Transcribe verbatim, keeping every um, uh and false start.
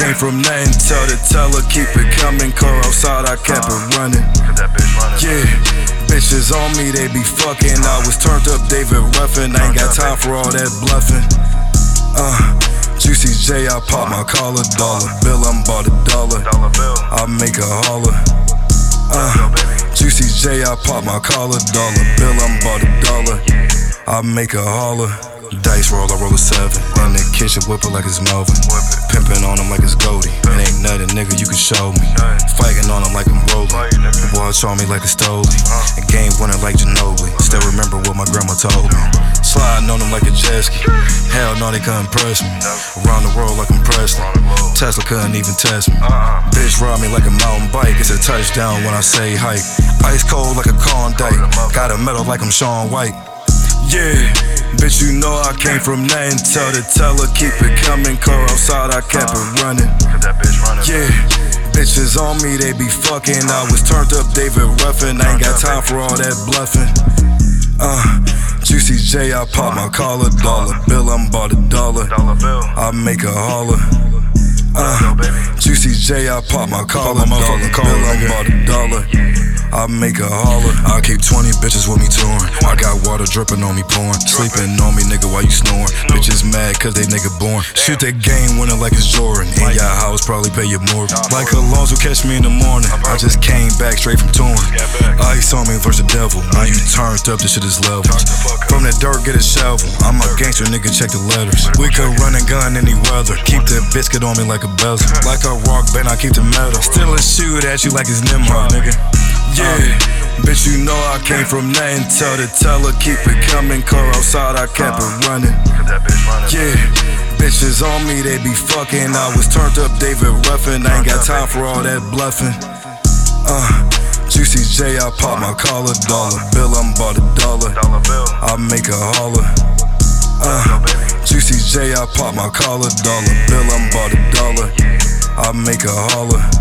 came from nothing, tell the teller, keep it coming. Car outside, I kept it running. Yeah, bitches on me, they be fucking. I was turned up David Ruffin, I ain't got time for all that bluffing. Uh, Juicy J, I pop my collar. Dollar bill, I'm about a dollar. I make a holler. Uh, Juicy J, I pop my collar. Dollar bill, I'm about a dollar. I make a holler. Dice roll, I roll a seven. In the kitchen, whip it like it's Melvin. Pimpin' on him like it's Goldie. It ain't nothing, nigga, you can show me. Fighting on him like I'm rolling. Watch on me like it's Stoli. A game winner like Ginobili. Still remember what my grandma told me. Sliding on him like a jet ski. Hell no, they couldn't press me. Around the world like I'm Presley. Tesla couldn't even test me. Bitch ride me like a mountain bike. It's a touchdown when I say hike. Ice cold like a Klondike. Got a medal like I'm Shaun White. Yeah, bitch, you know I came from nothing. Tell the teller, keep it coming. Car outside, I kept it running. Yeah, bitches on me, they be fucking. I was turned up David Ruffin. I ain't got time for all that bluffing. Uh, Juicy J, I pop my collar. Dollar bill, I'm about a dollar. I make a holler. Uh, Juicy J, I pop my collar. Dollar bill, I'm about a dollar. I make a holler. I keep twenty bitches with me touring. I got water dripping on me pouring. Sleeping on me, nigga, while you snoring. Bitches mad cause they nigga born. Shoot that game winner like it's Jordan. In your house, probably pay you more. Like Alonzo catch me in the morning. I just came back straight from touring. Ice on me versus the devil. When you turned up, this shit is levels. From that dirt, get a shovel. I'm a gangster, nigga, check the letters. We could run and gun any weather. Keep the biscuit on me like a bezel. Like a rock band, I keep the metal. Still a shoot at you like it's Nimrod, nigga. Yeah, bitch, you know I came from nothing. Tell the teller, keep it coming. Car outside, I kept it running. Yeah, bitches on me, they be fucking. I was turned up David Ruffin. I ain't got time for all that bluffing. Uh, Juicy J, I pop my collar. Dollar bill, I'm about a dollar. I make a holler. Uh, Juicy J, I pop my collar. Dollar bill, I'm about a dollar. I make a holler.